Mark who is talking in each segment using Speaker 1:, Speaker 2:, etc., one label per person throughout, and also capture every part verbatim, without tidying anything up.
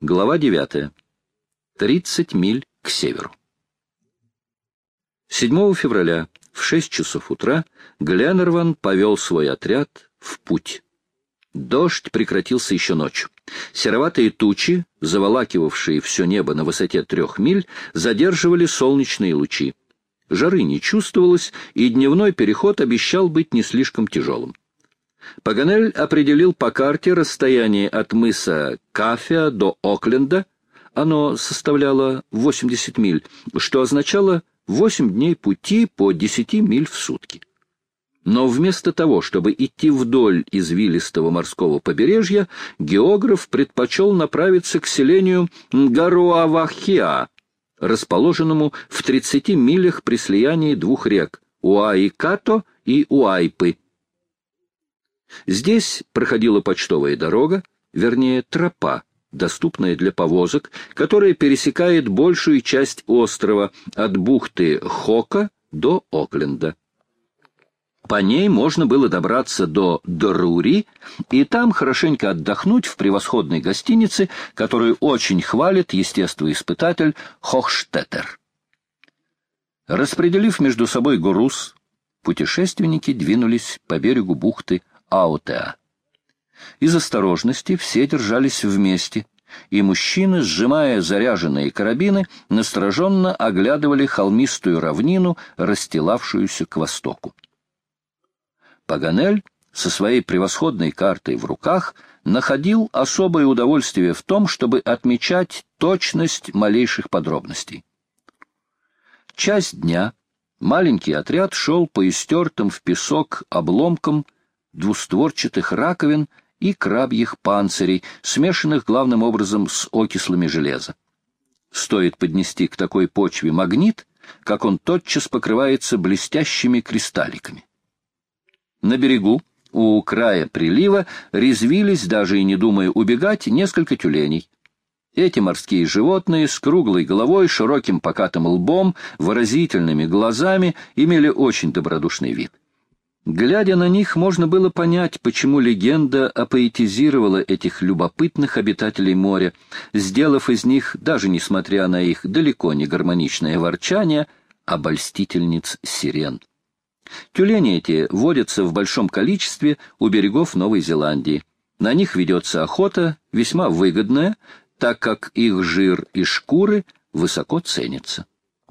Speaker 1: Глава девятая. Тридцать миль к северу. седьмого февраля в шесть часов утра Гленнерван повел свой отряд в путь. Дождь прекратился еще ночью. Сероватые тучи, заволакивавшие все небо на высоте трех миль, задерживали солнечные лучи. Жары не чувствовалось, и дневной переход обещал быть не слишком тяжелым. Паганель определил по карте расстояние от мыса Каффа до Окленда. Оно составляло восемьдесят миль, что означало восемь дней пути по десяти миль в сутки. Но вместо того, чтобы идти вдоль извилистого морского побережья, географ предпочел направиться к селению Нгауавахиа, расположенному в тридцати милях при слиянии двух рек — Уаикато и Уайпы. Здесь проходила почтовая дорога, вернее, тропа, доступная для повозок, которая пересекает большую часть острова от бухты Хока до Окленда. По ней можно было добраться до Дорури и там хорошенько отдохнуть в превосходной гостинице, которую очень хвалит естествоиспытатель Хохштеттер. Распределив между собой груз, путешественники двинулись по берегу бухты Аутеа. Из осторожности все держались вместе, и мужчины, сжимая заряженные карабины, настороженно оглядывали холмистую равнину, расстилавшуюся к востоку. Паганель со своей превосходной картой в руках находил особое удовольствие в том, чтобы отмечать точность малейших подробностей. Часть дня маленький отряд шел по истертым в песок обломкам двустворчатых раковин и крабьих панцирей, смешанных главным образом с окислами железа. Стоит поднести к такой почве магнит, как он тотчас покрывается блестящими кристалликами. На берегу, у края прилива, резвились, даже и не думая убегать, несколько тюленей. Эти морские животные с круглой головой, широким покатым лбом, выразительными глазами имели очень добродушный вид. Глядя на них, можно было понять, почему легенда апоэтизировала этих любопытных обитателей моря, сделав из них, даже несмотря на их далеко не гармоничное ворчание, обольстительниц сирен. Тюлени эти водятся в большом количестве у берегов Новой Зеландии. На них ведется охота, весьма выгодная, так как их жир и шкуры высоко ценятся.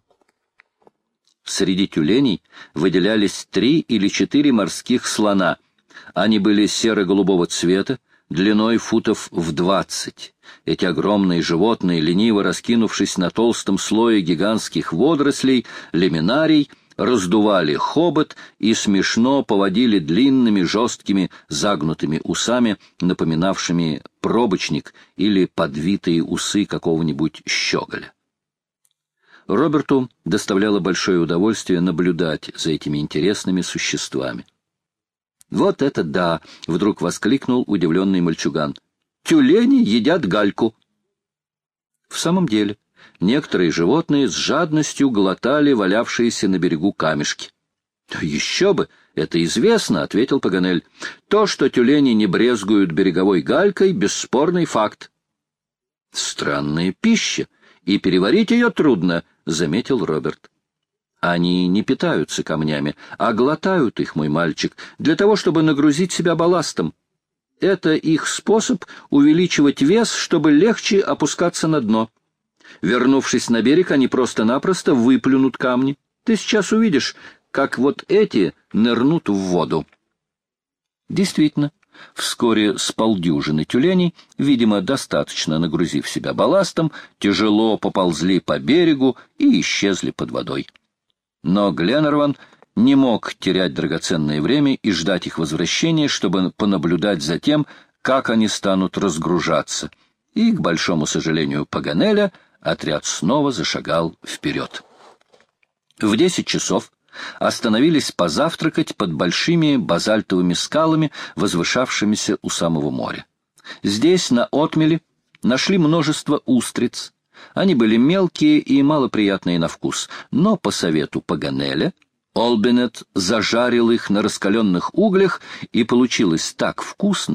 Speaker 1: Среди тюленей выделялись три или четыре морских слона. Они были серо-голубого цвета, длиной футов в двадцать. Эти огромные животные, лениво раскинувшись на толстом слое гигантских водорослей, лиминарий, раздували хобот и смешно поводили длинными жесткими загнутыми усами, напоминавшими пробочник или подвитые усы какого-нибудь щеголя. Роберту доставляло большое удовольствие наблюдать за этими интересными существами. «Вот это да!» — вдруг воскликнул удивленный мальчуган. «Тюлени едят гальку!» В самом деле, некоторые животные с жадностью глотали валявшиеся на берегу камешки. «Еще бы! Это известно!» — ответил Паганель. «То, что тюлени не брезгуют береговой галькой, бесспорный факт». «Странная пища, и переварить ее трудно», — заметил Роберт. «Они не питаются камнями, а глотают их, мой мальчик, для того, чтобы нагрузить себя балластом. Это их способ увеличивать вес, чтобы легче опускаться на дно. Вернувшись на берег, они просто-напросто выплюнут камни. Ты сейчас увидишь, как вот эти нырнут в воду». Действительно, вскоре с полдюжины тюленей, видимо, достаточно нагрузив себя балластом, тяжело поползли по берегу и исчезли под водой. Но Гленнерван не мог терять драгоценное время и ждать их возвращения, чтобы понаблюдать за тем, как они станут разгружаться. И, к большому сожалению Паганеля, отряд снова зашагал вперед. В десять часов остановились позавтракать под большими базальтовыми скалами, возвышавшимися у самого моря. Здесь, на отмеле, нашли множество устриц. Они были мелкие и малоприятные на вкус, но по совету Паганеля Олбинет зажарил их на раскаленных углях, и получилось так вкусно,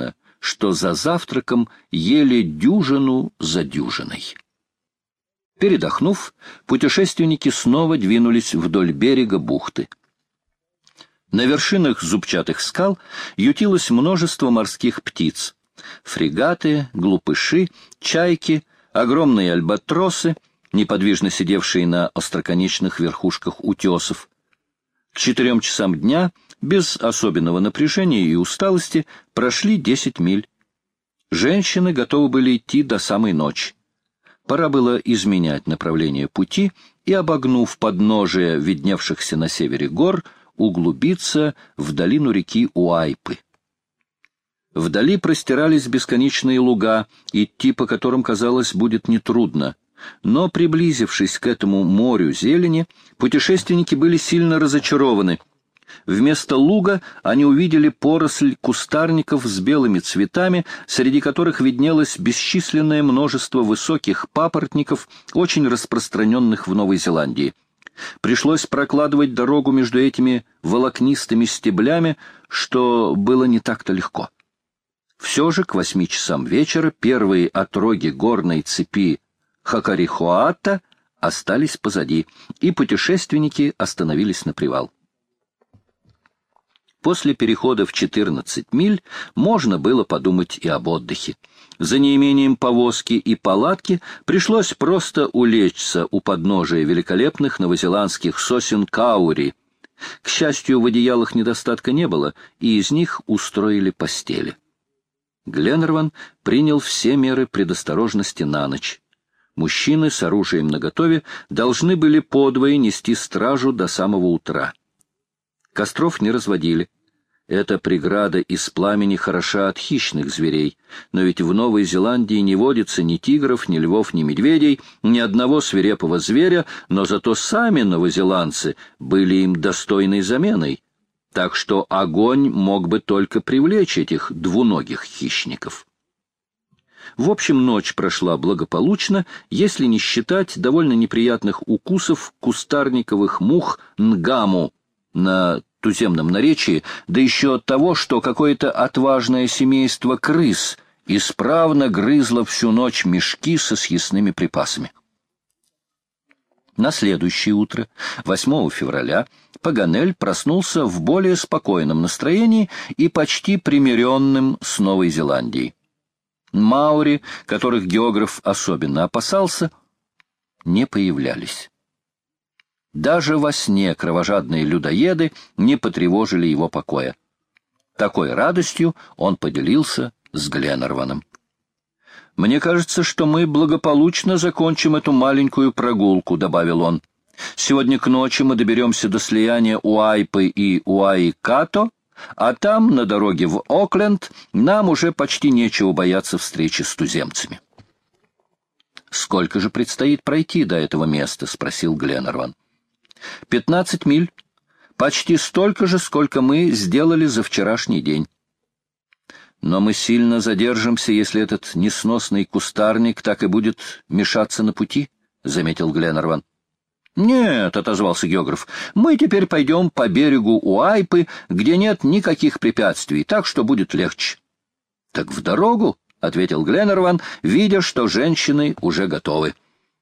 Speaker 1: что за завтраком ели дюжину за дюжиной. Передохнув, путешественники снова двинулись вдоль берега бухты. На вершинах зубчатых скал ютилось множество морских птиц. Фрегаты, глупыши, чайки, огромные альбатросы, неподвижно сидевшие на остроконечных верхушках утесов. К четырем часам дня, без особенного напряжения и усталости, прошли десять миль. Женщины готовы были идти до самой ночи. Пора было изменять направление пути и, обогнув подножие видневшихся на севере гор, углубиться в долину реки Уайпы. Вдали простирались бесконечные луга, идти по которым, казалось, будет нетрудно. Но, приблизившись к этому морю зелени, путешественники были сильно разочарованы. Вместо луга они увидели поросль кустарников с белыми цветами, среди которых виднелось бесчисленное множество высоких папоротников, очень распространенных в Новой Зеландии. Пришлось прокладывать дорогу между этими волокнистыми стеблями, что было не так-то легко. Все же к восьми часам вечера первые отроги горной цепи Хакарихоата остались позади, и путешественники остановились на привал. После перехода в четырнадцать миль можно было подумать и об отдыхе. За неимением повозки и палатки пришлось просто улечься у подножия великолепных новозеландских сосен каури. К счастью, в одеялах недостатка не было, и из них устроили постели. Гленнерван принял все меры предосторожности на ночь. Мужчины с оружием наготове должны были подвое нести стражу до самого утра. Костров не разводили. Эта преграда из пламени хороша от хищных зверей, но ведь в Новой Зеландии не водится ни тигров, ни львов, ни медведей, ни одного свирепого зверя, но зато сами новозеландцы были им достойной заменой, так что огонь мог бы только привлечь этих двуногих хищников. В общем, ночь прошла благополучно, если не считать довольно неприятных укусов кустарниковых мух нгаму на туземном наречии, да еще от того, что какое-то отважное семейство крыс исправно грызло всю ночь мешки со съестными припасами. На следующее утро, восьмого февраля, Паганель проснулся в более спокойном настроении и почти примиренным с Новой Зеландией. Маори, которых географ особенно опасался, не появлялись. Даже во сне кровожадные людоеды не потревожили его покоя. Такой радостью он поделился с Гленнерваном. «Мне кажется, что мы благополучно закончим эту маленькую прогулку», — добавил он. «Сегодня к ночи мы доберемся до слияния Уайпы и Уайкато, а там, на дороге в Окленд, нам уже почти нечего бояться встречи с туземцами». «Сколько же предстоит пройти до этого места?» — спросил Гленнерван. «Пятнадцать миль. Почти столько же, сколько мы сделали за вчерашний день. Но мы сильно задержимся, если этот несносный кустарник так и будет мешаться на пути», — заметил Гленнерван. «Нет», — отозвался географ, — «мы теперь пойдем по берегу Уайпы, где нет никаких препятствий, так что будет легче». «Так в дорогу», — ответил Гленнерван, видя, что женщины уже готовы.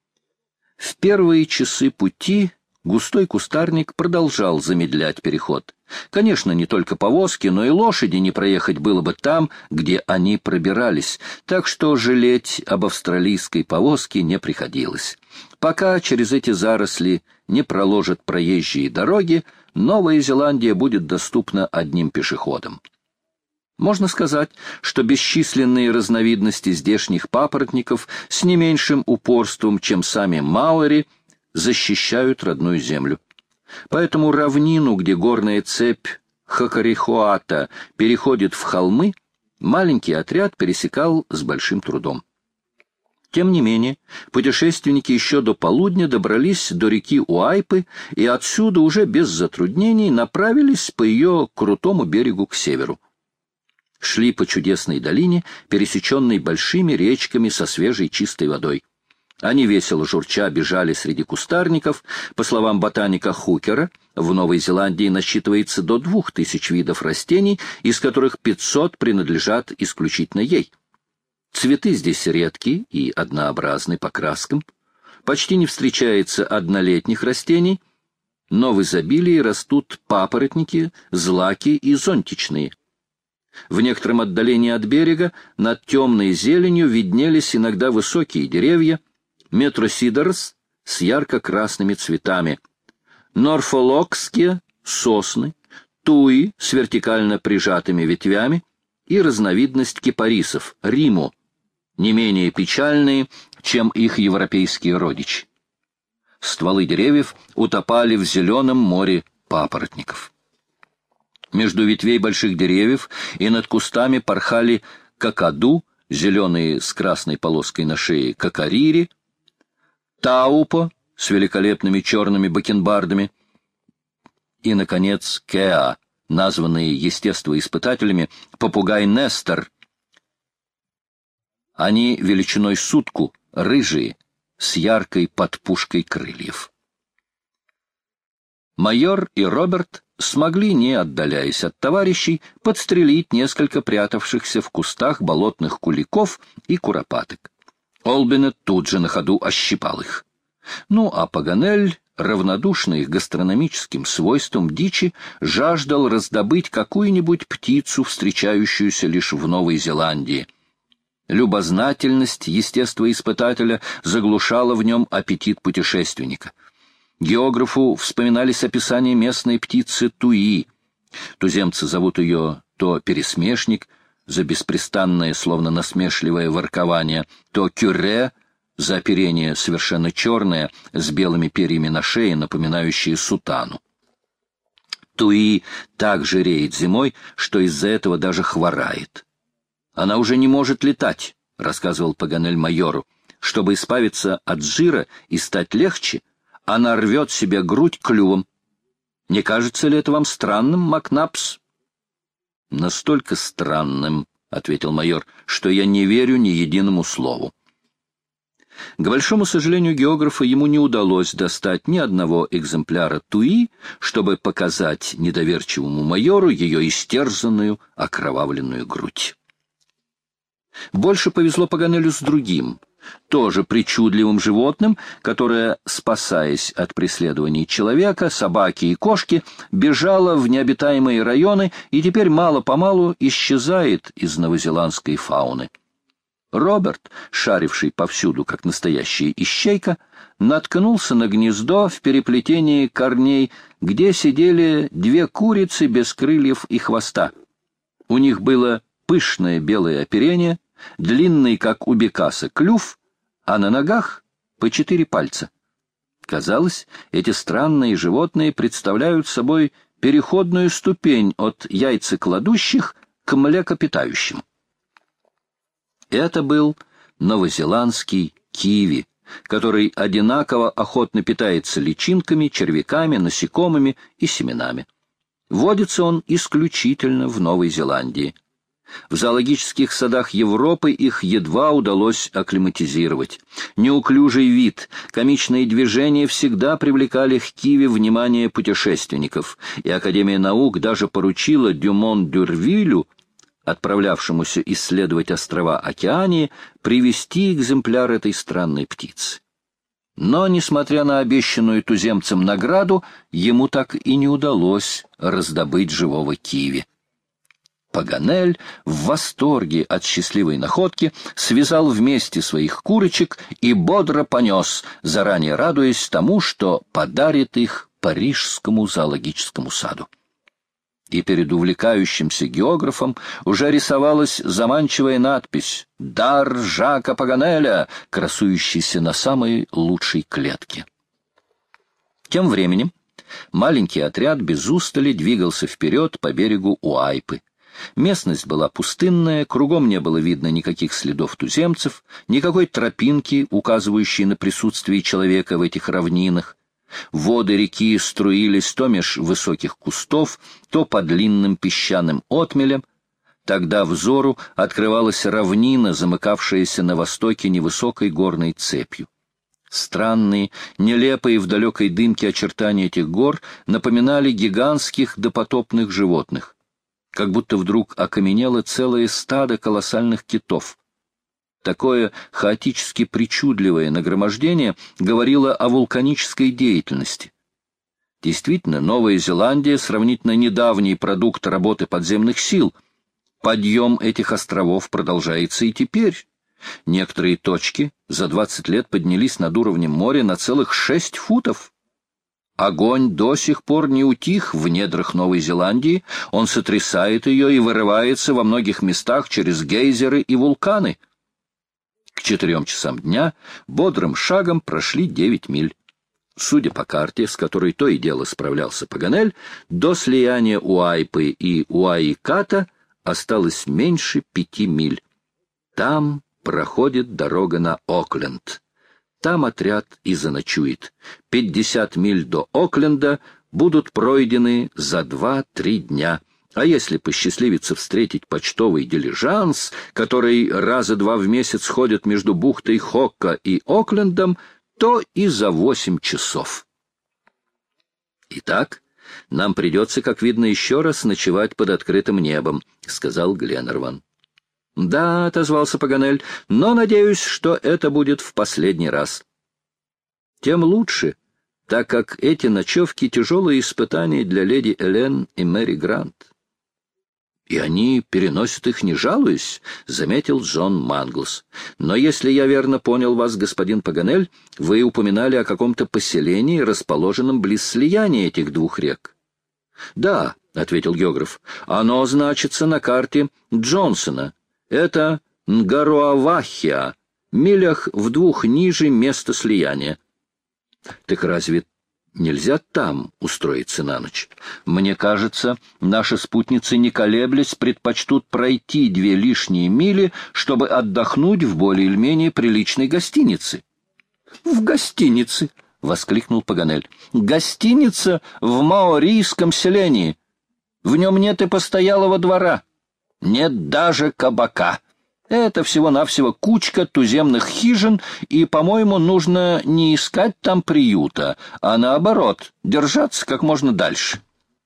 Speaker 1: В первые часы пути густой кустарник продолжал замедлять переход. Конечно, не только повозки, но и лошади не проехать было бы там, где они пробирались, так что жалеть об австралийской повозке не приходилось. Пока через эти заросли не проложат проезжие дороги, Новая Зеландия будет доступна одним пешеходам. Можно сказать, что бесчисленные разновидности здешних папоротников с не меньшим упорством, чем сами маори, защищают родную землю. Поэтому равнину, где горная цепь Хакарихоата переходит в холмы, маленький отряд пересекал с большим трудом. Тем не менее, путешественники еще до полудня добрались до реки Уайпы и отсюда уже без затруднений направились по ее крутому берегу к северу. Шли по чудесной долине, пересеченной большими речками со свежей чистой водой. Они весело журча бежали среди кустарников. По словам ботаника Хукера, в Новой Зеландии насчитывается до двух тысяч видов растений, из которых пятьсот принадлежат исключительно ей. Цветы здесь редкие и однообразны по краскам. Почти не встречается однолетних растений, но в изобилии растут папоротники, злаки и зонтичные. В некотором отдалении от берега над темной зеленью виднелись иногда высокие деревья, метросидорс с ярко-красными цветами, норфолокские сосны, туи с вертикально прижатыми ветвями и разновидность кипарисов, риму, не менее печальные, чем их европейские родичи. Стволы деревьев утопали в зеленом море папоротников. Между ветвей больших деревьев и над кустами порхали какаду, зеленые с красной полоской на шее кокарири, таупо с великолепными черными бакенбардами и, наконец, кеа, названные естествоиспытателями попугай Нестор. Они величиной сутку, рыжие, с яркой подпушкой крыльев. Майор и Роберт смогли, не отдаляясь от товарищей, подстрелить несколько прятавшихся в кустах болотных куликов и куропаток. Олбинет тут же на ходу ощипал их. Ну а Паганель, равнодушный к гастрономическим свойствам дичи, жаждал раздобыть какую-нибудь птицу, встречающуюся лишь в Новой Зеландии. Любознательность естествоиспытателя заглушала в нем аппетит путешественника. Географу вспоминались описания местной птицы туи. Туземцы зовут ее то пересмешник, за беспрестанное, словно насмешливое воркование, то кюре, за оперение совершенно черное, с белыми перьями на шее, напоминающие сутану. Туи так жиреет зимой, что из-за этого даже хворает. «Она уже не может летать», — рассказывал Паганель майору. «Чтобы избавиться от жира и стать легче, она рвет себе грудь клювом. Не кажется ли это вам странным, Макнапс?» «Настолько странным», — ответил майор, — «что я не верю ни единому слову». К большому сожалению географа, ему не удалось достать ни одного экземпляра туи, чтобы показать недоверчивому майору ее истерзанную, окровавленную грудь. Больше повезло Паганелю с другим, тоже причудливым животным, которое, спасаясь от преследований человека, собаки и кошки, бежало в необитаемые районы и теперь мало-помалу исчезает из новозеландской фауны. Роберт, шаривший повсюду, как настоящая ищейка, наткнулся на гнездо в переплетении корней, где сидели две курицы без крыльев и хвоста. У них было пышное белое оперение, длинный, как у бекаса, клюв, а на ногах по четыре пальца. Казалось, эти странные животные представляют собой переходную ступень от яйцекладущих к млекопитающим. Это был новозеландский киви, который одинаково охотно питается личинками, червяками, насекомыми и семенами. Водится он исключительно в Новой Зеландии. В зоологических садах Европы их едва удалось акклиматизировать. Неуклюжий вид, комичные движения всегда привлекали к киви внимание путешественников, и Академия наук даже поручила Дюмон-Дюрвилю, отправлявшемуся исследовать острова Океании, привезти экземпляр этой странной птицы. Но, несмотря на обещанную туземцам награду, ему так и не удалось раздобыть живого киви. Паганель в восторге от счастливой находки связал вместе своих курочек и бодро понес, заранее радуясь тому, что подарит их Парижскому зоологическому саду. И перед увлекающимся географом уже рисовалась заманчивая надпись «Дар Жака Паганеля», красующийся на самой лучшей клетке. Тем временем маленький отряд без устали двигался вперед по берегу Уайпы. Местность была пустынная, кругом не было видно никаких следов туземцев, никакой тропинки, указывающей на присутствие человека в этих равнинах. Воды реки струились то меж высоких кустов, то по длинным песчаным отмелям. Тогда взору открывалась равнина, замыкавшаяся на востоке невысокой горной цепью. Странные, нелепые в далекой дымке очертания этих гор напоминали гигантских допотопных животных, как будто вдруг окаменело целое стадо колоссальных китов. Такое хаотически причудливое нагромождение говорило о вулканической деятельности. Действительно, Новая Зеландия — сравнительно недавний продукт работы подземных сил. Подъем этих островов продолжается и теперь. Некоторые точки за двадцать лет поднялись над уровнем моря на целых шесть футов. Огонь до сих пор не утих в недрах Новой Зеландии, он сотрясает ее и вырывается во многих местах через гейзеры и вулканы. К четырем часам дня бодрым шагом прошли девять миль. Судя по карте, с которой то и дело справлялся Паганель, до слияния Уайпы и Уаиката осталось меньше пяти миль. Там проходит дорога на Окленд. Там отряд и заночует. Пятьдесят миль до Окленда будут пройдены за два-три дня. А если посчастливится встретить почтовый дилижанс, который раза два в месяц ходит между бухтой Хокка и Оклендом, то и за восемь часов. «Итак, нам придется, как видно, еще раз ночевать под открытым небом», — сказал Гленнерван. «Да», — отозвался Паганель, — «но надеюсь, что это будет в последний раз». «Тем лучше, так как эти ночевки — тяжелые испытания для леди Элен и Мэри Грант». «И они переносят их, не жалуясь», — заметил Джон Манглс. «Но если я верно понял вас, господин Паганель, вы упоминали о каком-то поселении, расположенном близ слияния этих двух рек». «Да», — ответил географ, — «оно значится на карте Джонсона. Это Нгаруавахиа, милях в двух ниже места слияния». «Так разве нельзя там устроиться на ночь? Мне кажется, наши спутницы, не колеблясь, предпочтут пройти две лишние мили, чтобы отдохнуть в более или менее приличной гостинице». «В гостинице!» — воскликнул Паганель. «Гостиница в маорийском селении. В нем нет и постоялого двора. Нет даже кабака. Это всего-навсего кучка туземных хижин, и, по-моему, нужно не искать там приюта, а, наоборот, держаться как можно дальше».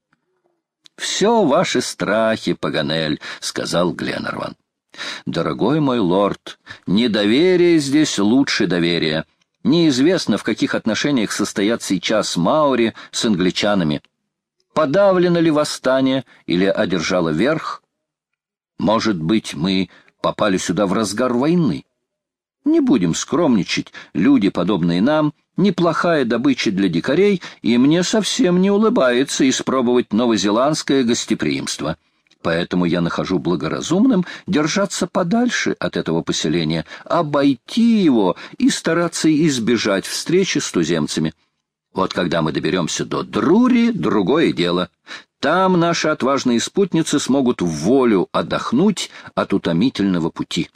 Speaker 1: «Все ваши страхи, Паганель», — сказал Гленнерван. «Дорогой мой лорд, недоверие здесь лучше доверия. Неизвестно, в каких отношениях состоят сейчас маори с англичанами. Подавлено ли восстание или одержало верх? Может быть, мы попали сюда в разгар войны? Не будем скромничать, люди, подобные нам, неплохая добыча для дикарей, и мне совсем не улыбается испробовать новозеландское гостеприимство. Поэтому я нахожу благоразумным держаться подальше от этого поселения, обойти его и стараться избежать встречи с туземцами. Вот когда мы доберемся до Друри, другое дело. Там наши отважные спутницы смогут в волю отдохнуть от утомительного пути».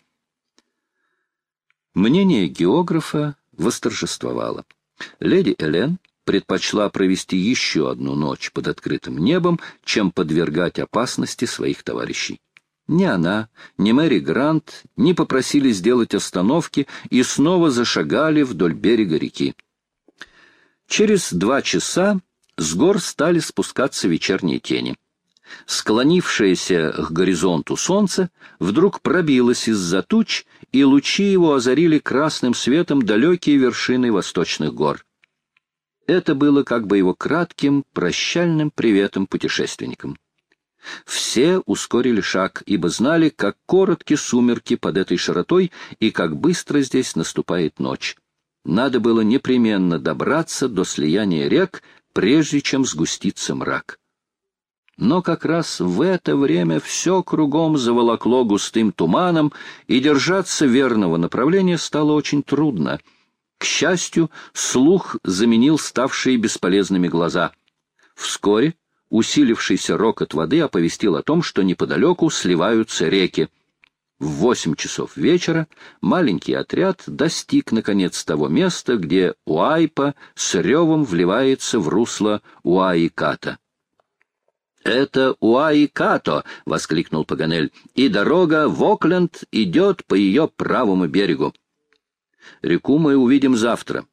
Speaker 1: Мнение географа восторжествовало. Леди Элен предпочла провести еще одну ночь под открытым небом, чем подвергать опасности своих товарищей. Ни она, ни Мэри Грант не попросили сделать остановки и снова зашагали вдоль берега реки. Через два часа с гор стали спускаться вечерние тени. Склонившееся к горизонту солнце вдруг пробилось из-за туч, и лучи его озарили красным светом далекие вершины восточных гор. Это было как бы его кратким, прощальным приветом путешественникам. Все ускорили шаг, ибо знали, как коротки сумерки под этой широтой и как быстро здесь наступает ночь. Надо было непременно добраться до слияния рек, прежде чем сгустится мрак. Но как раз в это время все кругом заволокло густым туманом, и держаться верного направления стало очень трудно. К счастью, слух заменил ставшие бесполезными глаза. Вскоре усилившийся рокот воды оповестил о том, что неподалеку сливаются реки. В восемь часов вечера маленький отряд достиг, наконец, того места, где Уайпа с ревом вливается в русло Уаиката. «Это Уаикато!» — воскликнул Паганель, — «и дорога в Окленд идет по ее правому берегу. Реку мы увидим завтра.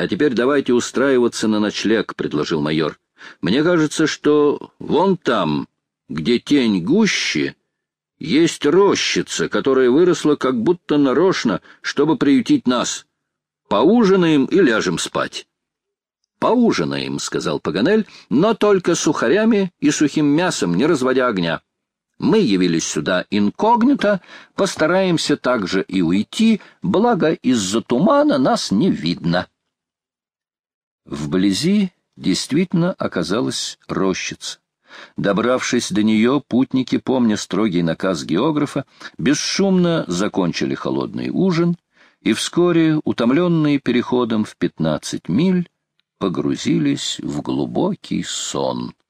Speaker 1: А теперь давайте устраиваться на ночлег, — предложил майор. Мне кажется, что вон там, где тень гуще, есть рощица, которая выросла как будто нарочно, чтобы приютить нас. Поужинаем и ляжем спать. «Поужинаем», — сказал Паганель, — «но только сухарями и сухим мясом, не разводя огня. Мы явились сюда инкогнито, постараемся также и уйти, благо из-за тумана нас не видно». Вблизи действительно оказалась рощица. Добравшись до нее, путники, помня строгий наказ географа, бесшумно закончили холодный ужин и вскоре, утомленные переходом в пятнадцать миль, погрузились в глубокий сон.